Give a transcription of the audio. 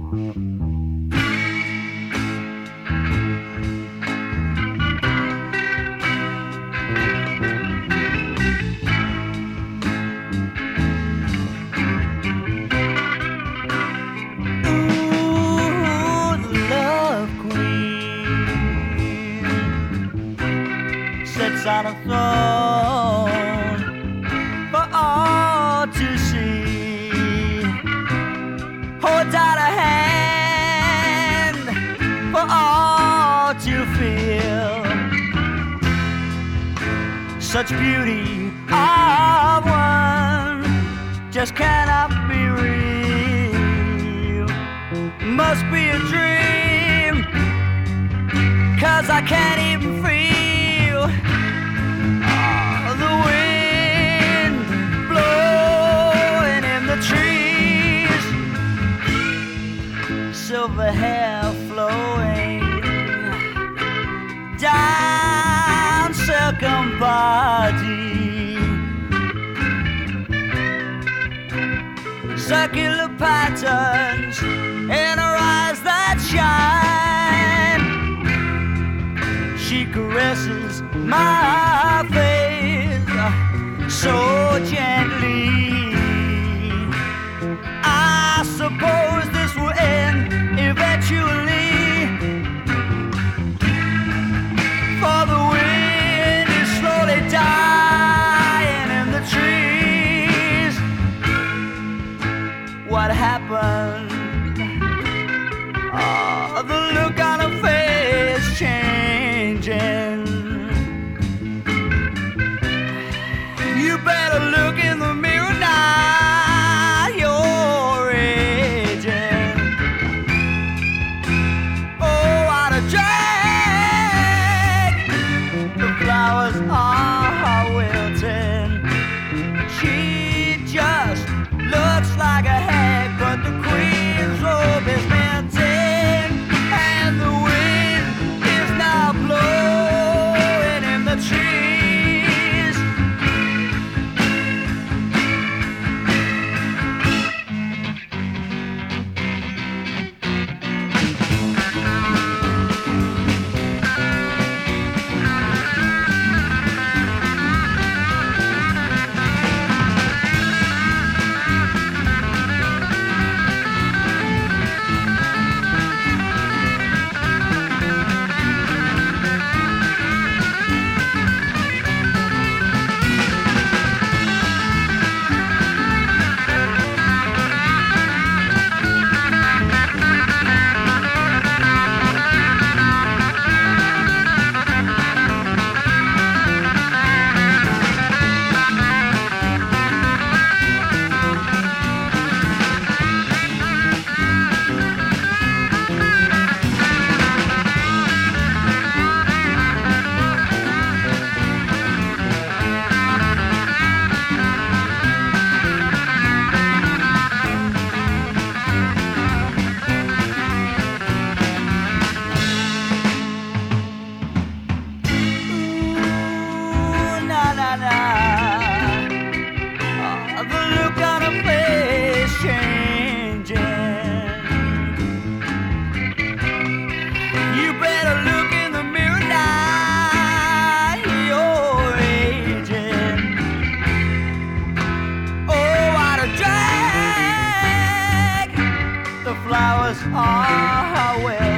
On a throne for all to see, holds out a hand for all to feel. Such beauty of one just cannot be real. Must be a dream, 'cause I can't even feel the wind blowing in the trees, silver hair flowing down silken body, circular patterns in her eyes that shine. She caresses my face so gently. I suppose this will end eventually, for the wind is slowly dying in the trees. What happened? Oh, the look on her face changing. You better look in the mirror now, you're aging. Oh, what a drag! The flowers are wilting. She just looks like a hag, but the queen's robe is melting, and the wind is now blowing in the trees. The look on her face changing. You better look in the mirror now, you're aging. Oh, what a drag! The flowers are well.